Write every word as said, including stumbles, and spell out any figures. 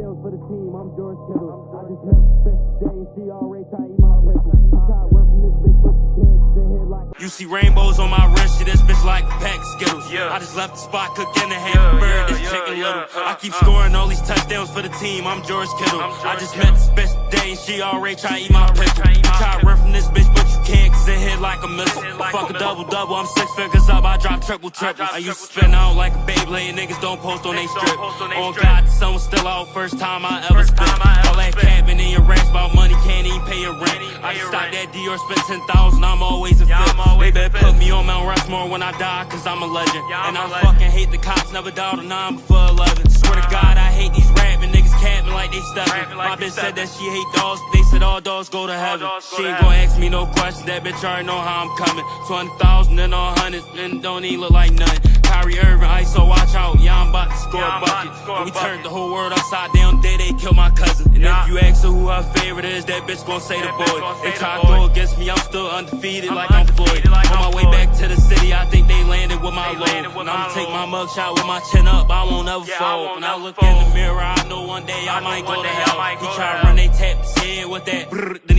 touchdowns for the team, I'm George Kittle. I just met the best today and she already try to eat my pickle. She try to run from this bitch, but you can't cause it hit like. You see rainbows on my wrist, shit, this bitch like a pack of Skittles. Yeah. I just left the spot cooking a half yeah, bird, this yeah, chicken yeah, little. Uh, I keep uh, scoring all these touchdowns for the team, I'm George Kittle. I'm George I just Kittle. met this bitch today and she already try to eat my pickle. She try to run from this bitch, but you can't cause it hit like a missile. Like fuck a double double, I'm six figures up, I drop triple triple. I, I used to spin out like a Beyblade, niggas don't post on they strip. On God, the sun was still out, first time I ever spent. All that capping in your rants about money, can't even pay your rent. I just stopped that Dior, spent ten thousand, I'm always a fit. They better put me on Mount Rushmore when I die, cause I'm a legend. And I fucking hate the cops, never dialed a nine before eleven. Swear to God, I hate these rapping niggas capping like they steppin'. My bitch said that she hate dogs, they said all dogs go to heaven. She ain't gon' ask me no questions, that bitch already know how I'm coming. Twenty thousand and all hundreds, and don't even look like nothing. Kyrie Irving, ice, so watch out, yeah, I'm about to score yeah, a bucket. Score we turned the whole world upside down, day they killed my cousin. And yeah. if you ask her who her favorite is, that bitch gon' say that the boy. They try to go against me, I'm still undefeated I'm like I'm Floyd. Like On I'm my way Floyd. back to the city, I think they landed with my load. And I'ma take my mug shot with my chin up, I won't ever yeah, fold. When I look fold. in the mirror, I know one day I, I might go to hell. He try to run they tap his head with that brrr, then